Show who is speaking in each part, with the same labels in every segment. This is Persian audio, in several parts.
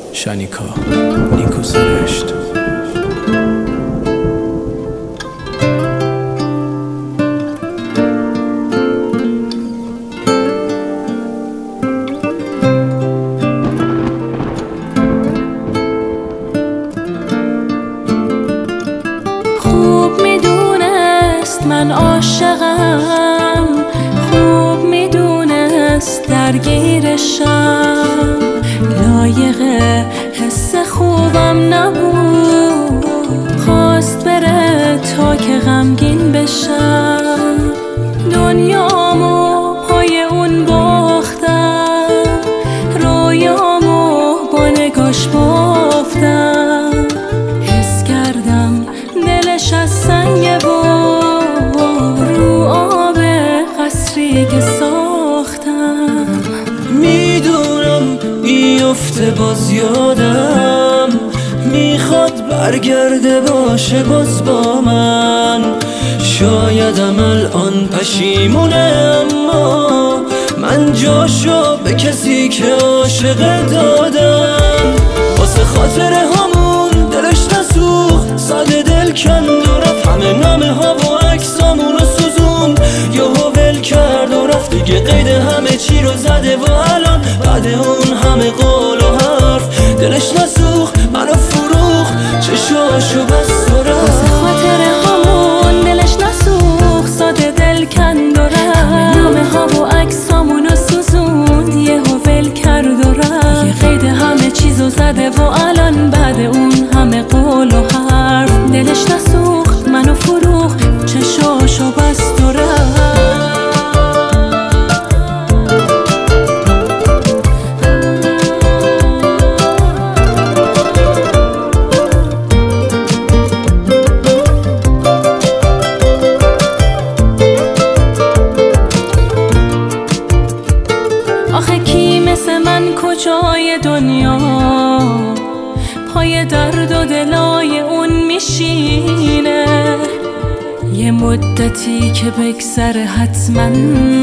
Speaker 1: شانیکا نیکو سرشت.
Speaker 2: خوب میدونست من عاشقم، خوب میدونست درگیرشم، لایق حس خوبم نبود، خواست بره تا که غمگین بشم. دنیامو پای اون باختم، رویامو با نگاش بافتم، حس کردم دلش از سنگه و رو آب قصری که ساختم.
Speaker 3: میدونم بیفته باز یادم، میخواد برگرده باشه باز با من. شایدم الان پشیمونه، اما من جاشو به کسی که عاشق دادم. واسه خاطر همون دلش نسوخت، ساده دل کند و رفت، همه نامه ها و عکسامون رو سوزون. یهو ول کرد و رفت دیگه، قید همه چی رو زده و الان بعد اون همه قول و حرف دلش نسوخت، منو فروخت، چشاشو بست و رفت.
Speaker 2: واسه خاطر همون دلش نسوخت، ساده دل کند و رفت، همه نامه ها و عکسامون رو سوزوند. یهو ول کرد و رفت دیگه، قید همه چیزو زده و الان بعد اون همه قول و حرف دلش نسوخت، منو فروخت، چشاشو بست و رفت. آخه کی مثل من کجای دنیا پای درد و دلای اون میشینه؟ یه مدتی که بگذره حتما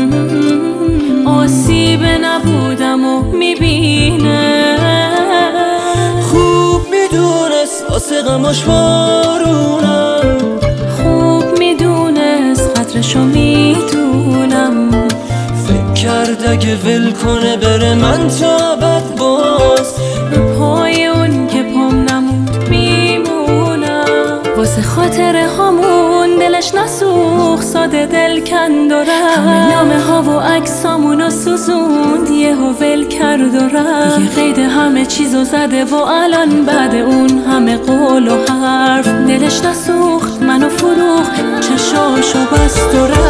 Speaker 2: آسیب نبودم و میبینه.
Speaker 3: خوب میدونست واسه غماش بارونم،
Speaker 2: خوب میدونست قدرشو میدونم،
Speaker 3: فکر کرد اگه ول کنه بره من تا ابد باز
Speaker 2: به پای اون که پام نموند میمونم. واسه خاطر همون دلش نسوخت، ساده دل کند و رفت، همه نامه ها و عکسامونو سوزوند. یهو ول کرد و رفت دیگه، قید همه چیزو زده و الان بعد اون همه قول و حرف دلش نسوخت، منو فروخت، چشاشو بست و رفت.